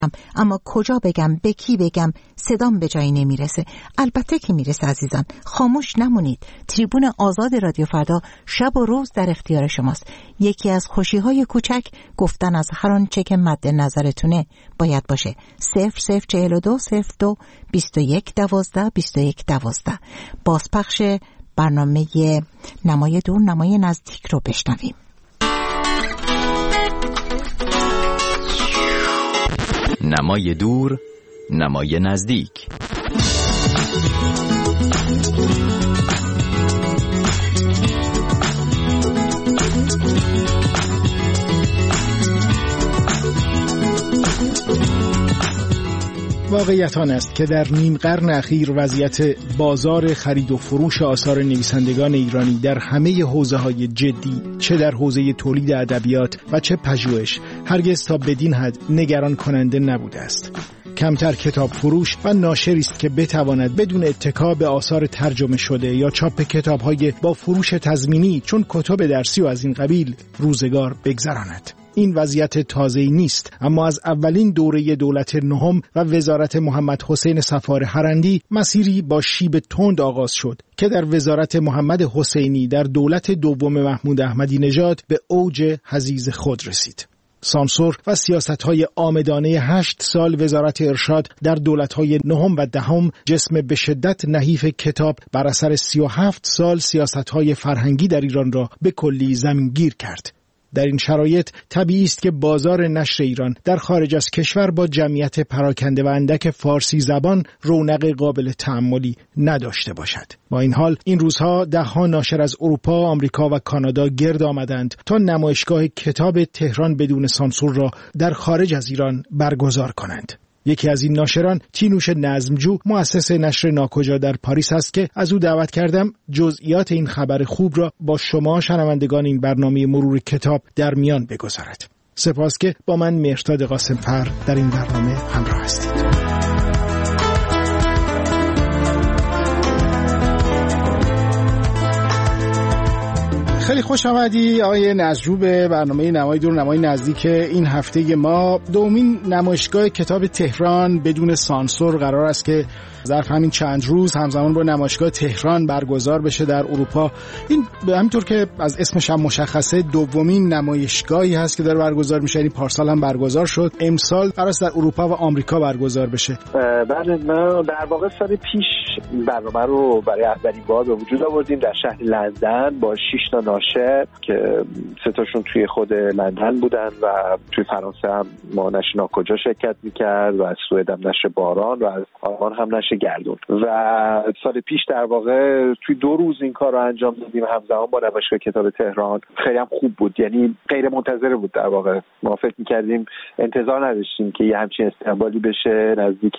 اما کجا بگم، به کی بگم، صدام به جایی نمیرسه. البته که میرسه عزیزان، خاموش نمونید. تریبون آزاد رادیو فردا شب و روز در اختیار شماست. یکی از خوشی‌های کوچک گفتن از هر آنچه که مد نظرتونه باید باشه. 0042 02 21 12 21 12. بازپخش برنامه نمای دور نمای نزدیک رو بشنویم. نمای دور نمای نزدیک. واقعیت آن است که در نیم قرن اخیر وضعیت بازار خرید و فروش آثار نویسندگان ایرانی در همه حوزه‌های جدی، چه در حوزه تولید ادبیات و چه پژوهش، هرگز تا بدین حد نگران کننده نبوده است. کمتر کتاب فروش و ناشری است که بتواند بدون اتکا به آثار ترجمه شده یا چاپ کتاب‌های با فروش تضمینی چون کتب درسی و از این قبیل روزگار بگذراند. این وضعیت تازه‌ای نیست، اما از اولین دوره دولت نهم و وزارت محمد حسین صفار هرندی مسیری با شیب تند آغاز شد که در وزارت محمد حسینی در دولت دوم محمود احمدی نژاد به اوج حضیض خود رسید. سانسور و سیاست‌های عامدانه 8 سال وزارت ارشاد در دولت‌های نهم و دهم جسم به شدت نحیف کتاب بر اثر 37 سال سیاست‌های فرهنگی در ایران را به کلی زمینگیر کرد. در این شرایط طبیعی است که بازار نشر ایران در خارج از کشور با جمعیت پراکنده و اندک فارسی زبان رونق قابل تأملی نداشته باشد. با این حال این روزها ده‌ها ناشر از اروپا، آمریکا و کانادا گرد آمدند تا نمایشگاه کتاب تهران بدون سانسور را در خارج از ایران برگزار کنند. یکی از این ناشران تینوش نظمجو، مؤسس نشر ناکجا در پاریس است که از او دعوت کردم جزئیات این خبر خوب را با شما شنوندگان این برنامه مرور کتاب در میان بگذارد. سپاس که با من مهرداد قاسم‌فر در این برنامه همراه هستید. خیلی خوش آمدی آقای نظمجو به برنامه نمای دور نمای نزدیک این هفته ما. دومین نمایشگاه کتاب تهران بدون سانسور قرار است که ظرف همین چند روز همزمان با نمایشگاه تهران برگزار بشه در اروپا. این همینطور که از اسمش هم مشخصه دومین نمایشگاهی هست که داره برگزار میشه. این پارسال هم برگزار شد، امسال قرار است در اروپا و آمریکا برگزار بشه. بله، ما در واقع سال پیش برنامه رو برای اولین بار به وجود آوردیم در شهر لندن با 6 تا ناشر که 3 تاشون توی خود لندن بودن و توی فرانسه هم ما نشر ناکجا شرکت می‌کرد و از سوئد هم نشر باران و از آلمان هم نشر گردون. و سال پیش در واقع توی 2 روز این کار رو انجام دادیم همزمان با نمایشگاه کتاب تهران. خیلی هم خوب بود، یعنی غیر منتظره بود. در واقع ما فکر می‌کردیم، انتظار نداشتیم که یه همچین استقبالی بشه. نزدیک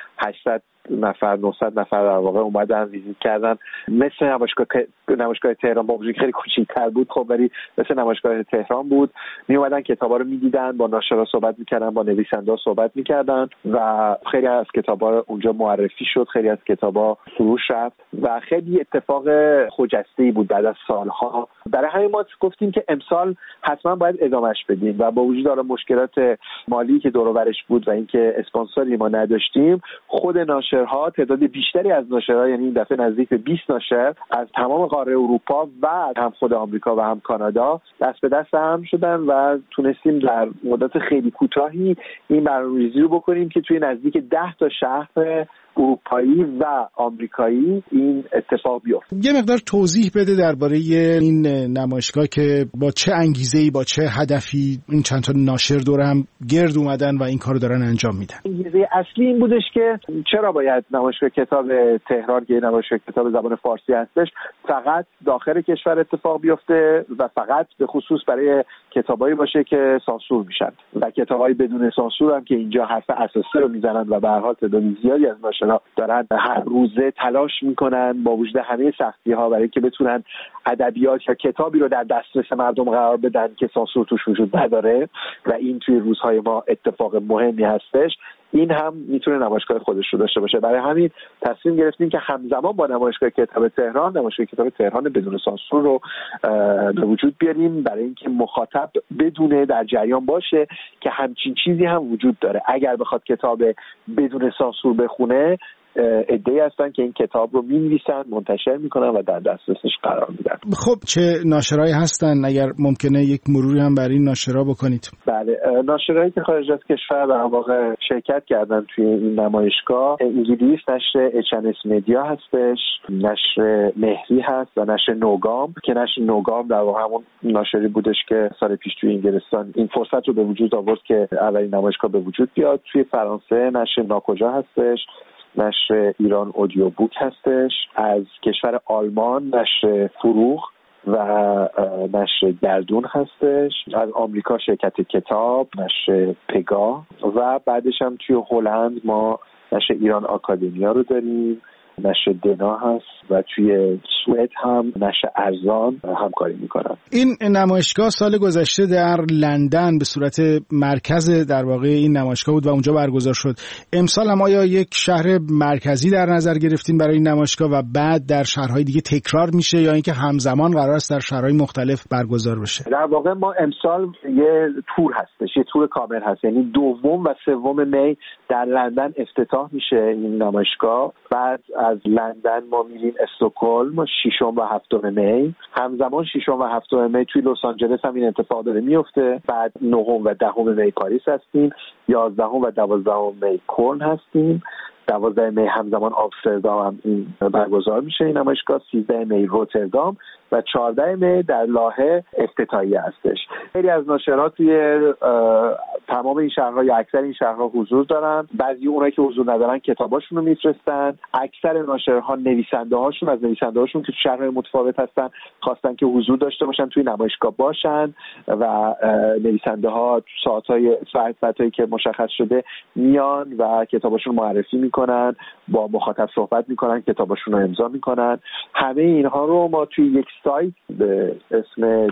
800 نفر 900 نفر در واقع اومدن ویزیت کردن. مثل نمایشگاه تهران با وجودی خیلی کوچیک‌تر بود، خب ولی مثل نمایشگاه تهران بود. می اومدن کتابا رو می‌دیدن، با ناشرا صحبت می‌کردن، با نویسنده صحبت می‌کردن و خیلی از کتابا اونجا معرفی شد، خیلی از کتابا فروش رفت و خیلی اتفاق خجسته‌ای بود بعد از سالها. برای همین ما گفتیم که امسال حتما باید ادامهش بدیم و با وجود داره مشکلات مالی که دور و برش بود و اینکه اسپانسری ما نداشتیم، خود ناشرها، تعداد بیشتری از ناشرها، یعنی این دفعه نزدیک به 20 ناشر از تمام قاره اروپا و هم خود آمریکا و هم کانادا دست به دست هم شدن و تونستیم در مدت خیلی کوتاهی این برنامه‌ریزی رو بکنیم که توی نزدیک 10 تا شهر اروپایی و آمریکایی این اتفاق بیفته. یه مقدار توضیح بده درباره این نمایشگاه که با چه انگیزه‌ای، با چه هدفی این چند تا ناشر دور هم گرد اومدن و این کارو دارن انجام میدن. انگیزه اصلی این بودش که چرا باید نمایشگاه کتاب تهران که نمایشگاه کتاب زبان فارسی هستش فقط داخل کشور اتفاق بیفته و فقط به خصوص برای کتابایی باشه که سانسور میشن و کتابای بدون سانسور هم که اینجا حرف اساسی رو میزنن و به هر حال تعداد زیادی از ناشرا دارن هر روزه تلاش میکنن با وجود همه سختی‌ها برای که بتونن ادبیات یا کتابی رو در دسترس مردم قرار بدن که سانسور توش وجود نداره و این توی روزهای ما اتفاق مهمی هستش. این هم میتونه نمایشگاه خودش رو داشته باشه. برای همین تصمیم گرفتیم که همزمان با نمایشگاه کتاب تهران، نمایشگاه کتاب تهران بدون سانسور رو به وجود بیاریم، برای اینکه مخاطب بدونه، در جریان باشه که همچین چیزی هم وجود داره. اگر بخواد کتاب بدون سانسور بخونه، عده‌ای هستن که این کتاب رو می‌نویسن، منتشر میکنن و در دسترسش قرار میدن. خب چه ناشرایی هستن؟ اگر ممکنه یک مروری هم برای این ناشرا بکنید. بله، ناشرایی که خارج از کشور در واقع شرکت کردن توی این نمایشگاه، انگلیس نشر اچ&اس مدیا هستش، نشر مهری هست و نشر نوگام که نشر نوگام در واقع همون ناشری بودش که سال پیش توی انگلستان این فرصت رو به وجود آورد که اولین نمایشگاه به وجود بیاد. توی فرانسه نشر ناکجا هستش، نشر ایران اودیو بوک هستش، از کشور آلمان نشر فروغ و نشر گردون هستش، از آمریکا شرکت کتاب، نشر پگاه و بعدش هم توی هلند ما نشر ایران آکادمیا رو داریم، نشر دنا هست و توی سوئد هم نشر ارزان همکاری میکنن. این نمایشگاه سال گذشته در لندن به صورت مرکز در واقع این نمایشگاه بود و اونجا برگزار شد. امسال هم آیا یک شهر مرکزی در نظر گرفتین برای این نمایشگاه و بعد در شهرهای دیگه تکرار میشه یا اینکه همزمان قرار است در شهرهای مختلف برگزار بشه؟ در واقع ما امسال یه تور هستش، یه تور کامل هست، یعنی 2 و 3 می در لندن افتتاح میشه این نمایشگاه. بعد از لندن ما میریم استکهلم 6 و 7 می، همزمان 6 و 7 می توی لس آنجلس هم این اتفاق داره میفته. بعد 9 و 10 می پاریس هستیم، 11 و 12 می کلن هستیم، 12 می همزمان آمستردام هم این برگزار میشه این نمایشگاه، 13 می روتردام و 14 می در لاهه افتتاحیه هستش. خیلی از ناشرات توی تمام این شهرها یا اکثر این شهرها حضور دارن. بعضی اونایی که حضور ندارن کتاباشون رو میفرستن. اکثر ناشرها نویسنده‌هاشون که شهرهای متفاوت هستن خواستن که حضور داشته باشن توی نمایشگاه باشن و نویسنده‌ها ساعتایی که مشخص شده میان و کتاباشون معرفی میکنن، با مخاطب صحبت میکنن، کتاباشون رو امضا میکنن. همه اینها رو ما توی یک سایت به اسم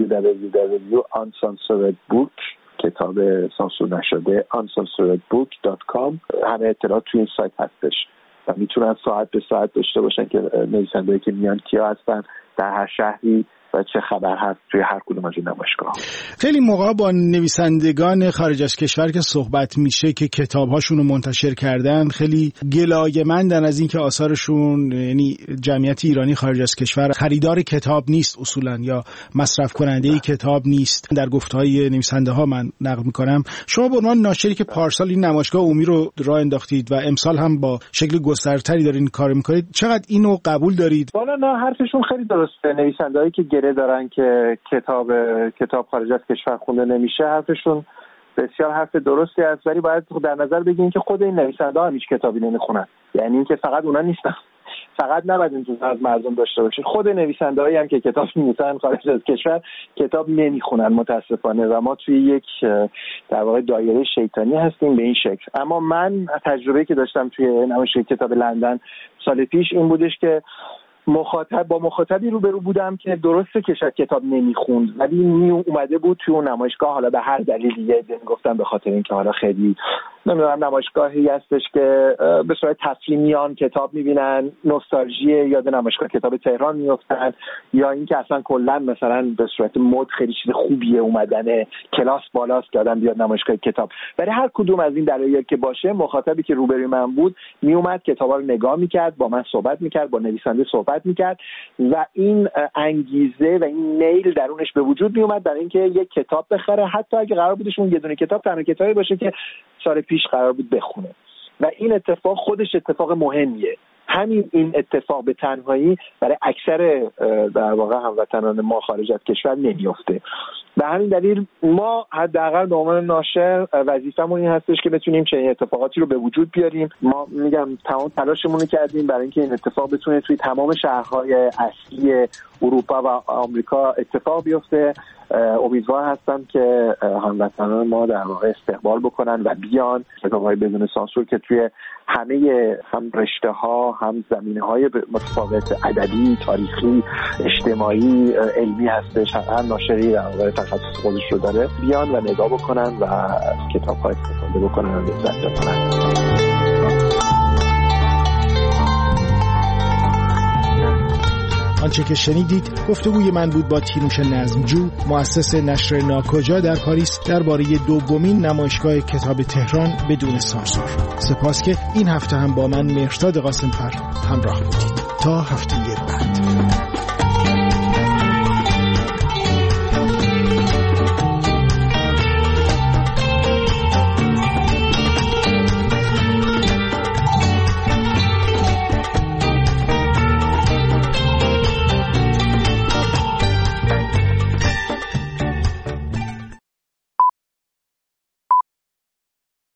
www.uncensoredbook کتاب سانسور نشده uncensoredbook.com همه اطلاعات توی این سایت هستش و میتونن ساعت به ساعت داشته باشن که نویسنده‌ای که میان کیا هستن، در هر شهری و چه خبر هست توی هر کدوم از این نمایشگاه. خیلی موقع با نویسندگان خارج از کشور که صحبت میشه که کتاب‌هاشون رو منتشر کردن، خیلی گلایه‌مندن از اینکه آثارشون، یعنی جمعیت ایرانی خارج از کشور خریدار کتاب نیست اصولاً یا مصرف کننده کتاب نیست. در گفته‌های نویسنده‌ها من نقل می‌کنم. شما به عنوان ناشری که پارسال این نمایشگاه عمومی رو راه انداختید و امسال هم با شکل گسترتری دارین کار می‌کنید، چقدر اینو قبول دارید؟ والا نه، حرفشون خیلی درسته. نویسنده‌ای که دارن که کتاب خارج از کشور خونده نمیشه، حرفشون بسیار حرف درستی است، ولی باید در نظر بگیریم که خود این نویسنده‌ها هم هیچ کتابی نمیخونن. یعنی اینکه فقط اونا نیستن، فقط نباید انتظار از مردم داشته باشید. خود نویسنده‌هایی هم که کتاب می‌نویسن خارج از کشور کتاب نمیخونن متاسفانه و ما توی یک در واقع دایره شیطانی هستیم به این شکل. اما من تجربه‌ای که داشتم توی نمایشگاه کتاب لندن سال پیش این بودش که با مخاطبی روبرو بودم که درسته که کتاب نمیخوند ولی اومده بود توی اون نمایشگاه، حالا به هر دلیلی گفتم به خاطر اینکه حالا خیلی نمیدونم نمایشگاهی هستش که به صورت تسلیمیان کتاب میبینن، نوستالژی یاد نمایشگاه کتاب تهران میافتن، یا اینکه اصلا کلا مثلا به صورت مد خیلی چیز خوبیه اومدن کلاس بالاست که آدم بیاد نمایشگاه کتاب. برای هر کدوم از این دلایل که باشه، مخاطبی که روبروی من بود میومد کتابا رو نگاه میکرد، با من صحبت میکرد، با نویسنده صحبت میکرد و این انگیزه و این میل درونش به وجود میومد برای اینکه یک کتاب بخره، حتی اگه قرار بودش اون یه دونه کتاب تنها کتابی باشه که سال پیش قرار بود بخونه. و این اتفاق خودش اتفاق مهمیه. همین این اتفاق به تنهایی برای اکثر در واقع هموطنان ما خارج از کشور نمیفته. به همین دلیل ما حداقل به عنوان ناشر وظیفمون این هستش که بتونیم چنین اتفاقاتی رو به وجود بیاریم. ما میگم تمام تلاشمون رو کردیم برای اینکه این اتفاق بتونه توی تمام شهرهای اصلی اروپا و آمریکا اتفاق بیفته. امیدوار هستم که هموطنان ما در واقع استقبال بکنن و بیان کتاب‌های بدون سانسور که توی همه هم رشته‌ها هم زمینه‌های متفاوت ادبی، تاریخی، اجتماعی، علمی هستش، هر ناشری در واقع تخصص خودش رو داره، بیان و نگاه بکنن و از کتاب‌ها استفاده بکنن و لذت ببرن. آنچه که شنیدید گفتگوی من بود با تینوش نظمجو، مؤسس نشر ناکجا در پاریس درباره دومین نمایشگاه کتاب تهران بدون سانسور. سپاس که این هفته هم با من مهرزاد قاسم‌فر همراه بودید. تا هفته بعد.